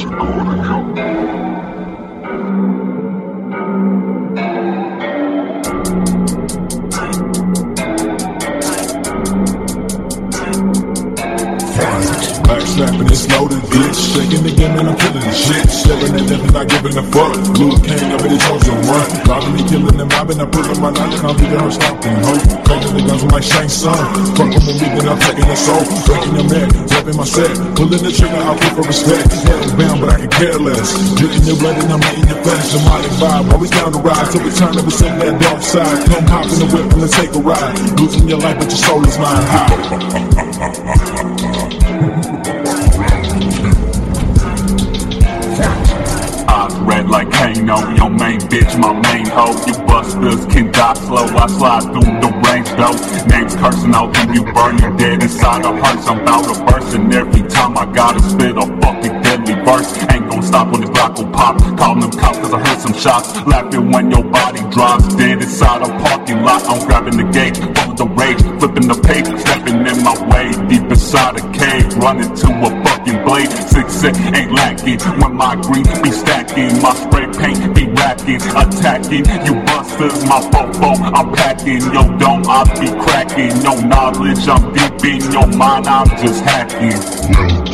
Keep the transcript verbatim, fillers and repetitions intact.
Backslapping, it's loaded, bitch. Shaking the game and I'm killing the shit. Staring at death and not giving a fuck. Blue king up in the chosen run. Robbing and killing and mobbing. I put on my knife and I'm leaving her stopping. Ho, cranking the guns with my Shang Tsung. Fuck with me, then I'm taking the soul. Breaking your neck, rapping my set. Pulling the trigger, I'll put for respect. Head bound, but I can care less. Drinking your blood and I'm eating your flesh. The Molly vibe, always down the ride. Till we turn up and sit that dark side. Come hop in the whip and let's take a ride. Losing your life, but your soul is mine. High. Red like Kano, your main bitch, my main hoe. You busters can die slow, I slide through the range though. Names cursing, I'll leave you burning dead inside a hearse. I'm bout to burst, and every time I gotta spit a fucking deadly verse. Ain't gon' stop when the Glock will pop. Calling them cops cause I heard some shots. Laughing when your body drops dead inside a parking lot. I'm grabbing the gate, full of the rage, flipping the page, stepping in my way, deep inside a cave, running to a fucking blade. Success ain't lacking when my green be stacking. My spray paint be racking, attacking you busters. My fofo, I'm packing your dome, I be cracking. No knowledge, I'm deep in your mind, I'm just hacking.